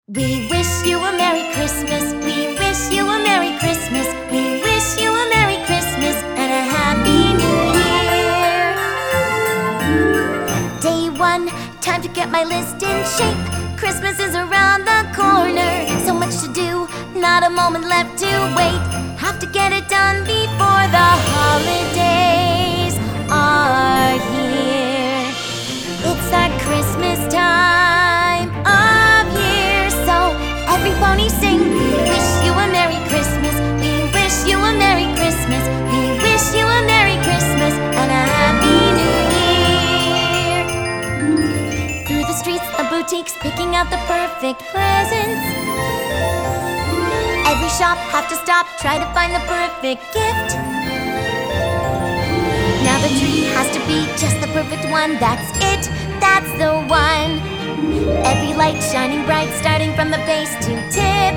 We wish you a Merry Christmas. We wish you a Merry Christmas. We wish you a Merry Christmas and a Happy New Year. Day one, time to get my list in shape. Christmas is around the corner. So much to do, not a moment left to wait. Have to get it done before the holidays are here. It's that Christmas time of year, so every pony sing. We wish you a Merry Christmas. We wish you a Merry Christmas. We wish you a Merry Christmas and a Happy New Year. Through the streets of boutiques, picking out the perfect presents. Every shop, have to stop, try to find the perfect gift. Now the tree has to be just the perfect one. That's it, that's the one. Every light shining bright, starting from the base to tip.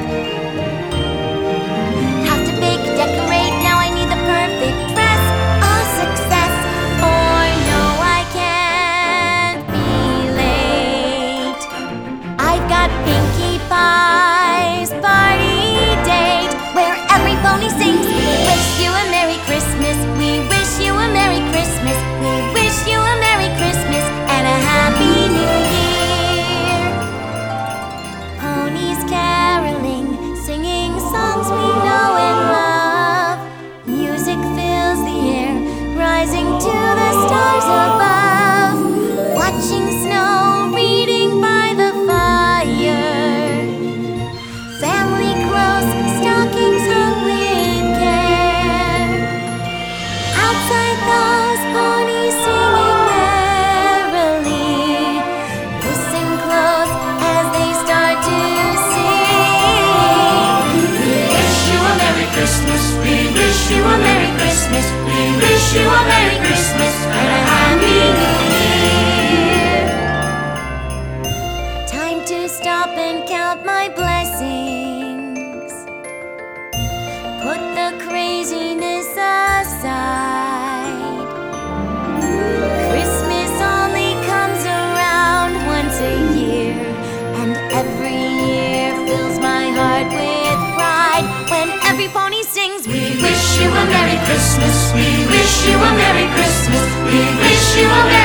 Have to bake, decorate, now I need the perfect dress. A success, or no, I can't be late. I've got Pinkie Pie's party date, where every pony sings. We wish you a Merry Christmas. We wish you a Merry Christmas. We wish you a Merry Christmas and a Happy New Year. Ponies caroling, singing songs we know and love. Music fills the air, rising to the stars above. Watching snow, reading by the fire. Family close, stockings hung with care. Outside those ponies singing merrily. Listen close as they start to sing. We wish you a Merry Christmas. We wish you a Merry Christmas. We wish you a Merry Christmas and a Happy New Year. Time to stop and count my blessings. Put the craziness aside. Christmas only comes around once a year, and every year fills my heart with pride. When every pony sings, We wish you a Merry Christmas. We wish you a Merry Christmas. We wish you a Merry